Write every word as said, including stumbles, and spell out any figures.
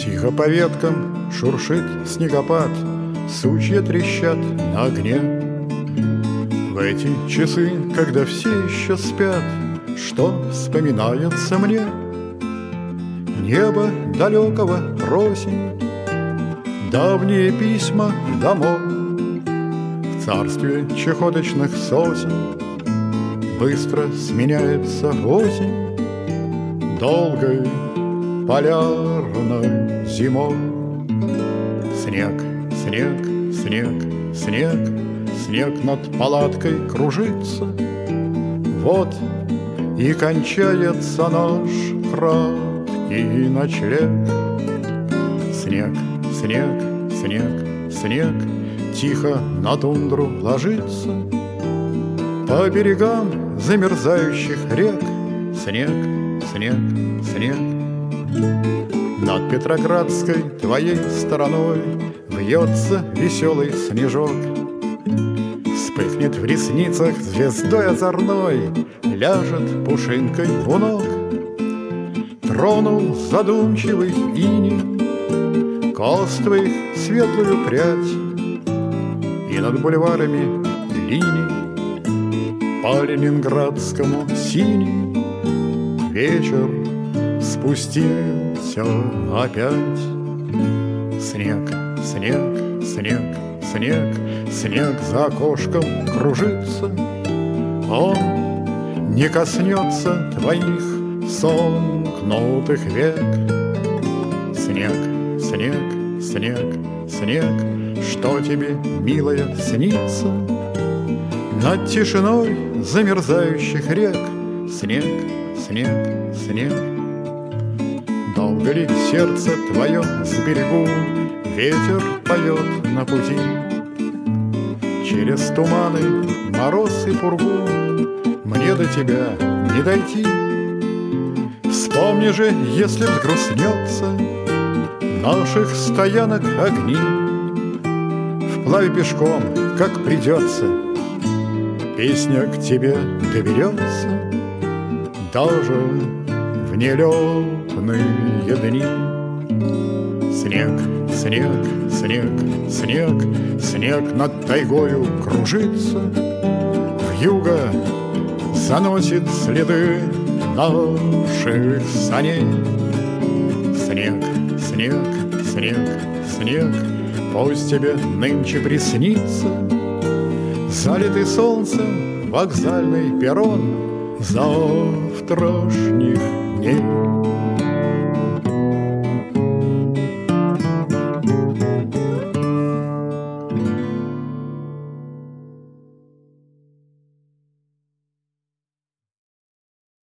Тихо по веткам шуршит снегопад, сучья трещат на огне. В эти часы, когда все еще спят, что вспоминается мне? Небо далекого просень, давние письма домой. В царстве чахоточных сосен быстро сменяется осень долгой полярной зимой. Снег, снег, снег, снег, снег над палаткой кружится. Вот и кончается наш краткий ночлег. Снег, снег, снег, снег тихо на тундру ложится. По берегам замерзающих рек снег, снег, снег. Над Петроградской твоей стороной вьется веселый снежок. Вспыхнет в ресницах звездой озорной, ляжет пушинкой у ног. Тронул задумчивый иней кос твоих светлую прядь, и над бульварами линий по ленинградскому синий вечер спустился опять. Снег, снег, снег, снег, снег за окошком кружится. Он не коснется твоих сомкнутых век. Снег, снег, снег, снег, что тебе, милая, снится над тишиной замерзающих рек? Снег, снег, снег. Долго ли сердце твое с берегу ветер поет на пути? Через туманы, мороз и пургу мне до тебя не дойти. Вспомни же, если взгрустнется наших стоянок огни, вплавь пешком, как придется, песня к тебе доберется даже в нелетные дни. Снег, снег, снег, снег, снег над тайгою кружится. Вьюга заносит следы наших саней. Снег, снег, снег, снег, пусть тебе нынче приснится залитый солнцем вокзальный перрон завтрашних